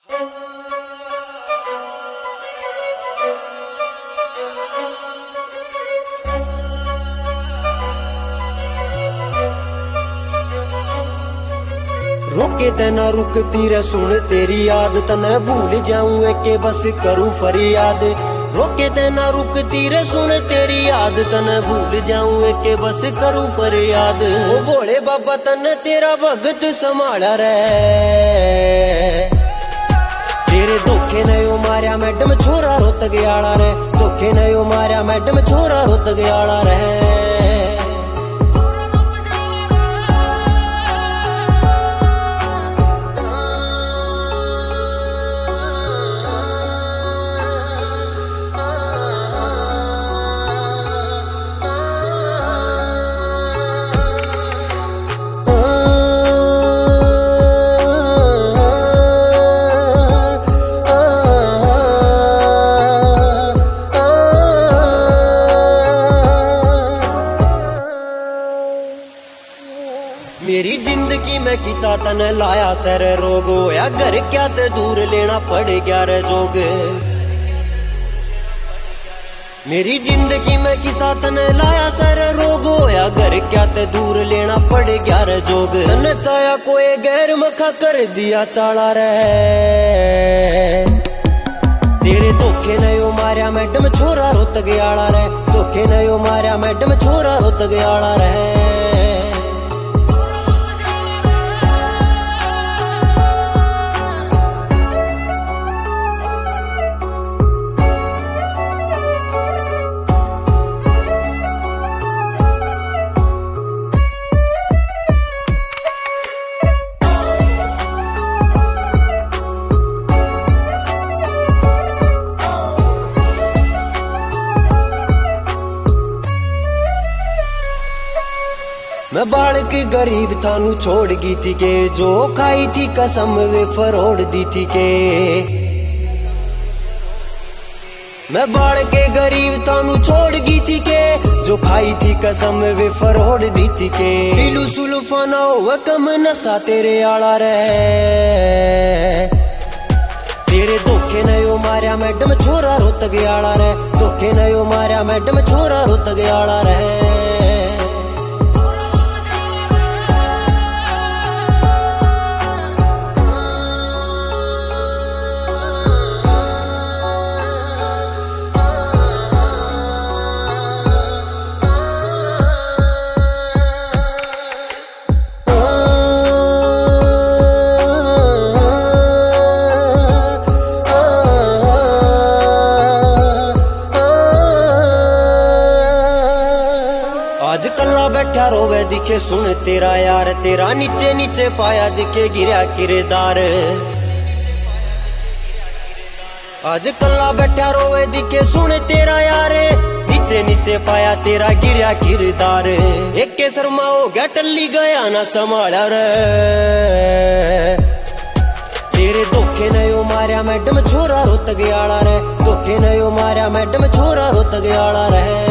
रोके तना रुकती रे सुन तेरी याद तने भूल जाऊं के बस करूं फरियाद। रोके तना रुकती रे सुन तेरी याद तने भूल जाऊं के बस करूं फरियाद। ओ भोले बाबा तने तेरा भगत संभाला रे, तेरे धोखे ने ओ मारिया मैडम छोरा रोत गयाला रे। धोखे ने ओ मारिया मैडम छोरा रोत गयाला रे। मेरी जिंदगी में किसा तने लाया सर रोग होया घर क्या ते दूर लेना पड़ गया रे जोग। मेरी जिंदगी में किसा तने लाया सर रोग होया घर क्या ते दूर लेना पड़ गया रे जोग। तने चाया कोई गैर मखा कर दिया चाला रे, तेरे धोखे ने ओ मारिया मैडम छोरा रोत गयाला रे। धोखे ने ओ मारिया मैडम छोरा रोत गयाला रे। मैं बालक गरीब थानू छोड़ गई थी के, जो खाई थी कसम वे फरोड़ दी थी के। मैं बालक गरीब थानू छोड़ गई थी के, जो खाई थी कसम वे फरोड़ दी थी के। पीलू सुल्फाना हुआ कम नशा तेरे आला रे, तेरे धोखे ने ओ मारिया मैडम छोरा रोत गयाला रे। धोखे ने ओ मारिया मैडम छोरा रोत गयाला रे। आज कल्ला बैठा रोवे दिखे सुन तेरा यार, तेरा नीचे नीचे पाया दिखे गिरा किरदार। आज कल्ला बैठा रोवे दिखे सुन तेरा यार, नीचे नीचे पाया तेरा गिरा किरदार। एक के शर्मा हो गया टल्ली गया ना संभाला रे, तेरे धोखे ने ओ मारिया मैडम छोरा रोत गयाला रे। धोखे ने ओ मारिया मैडम छोरा रोत गयाला रे।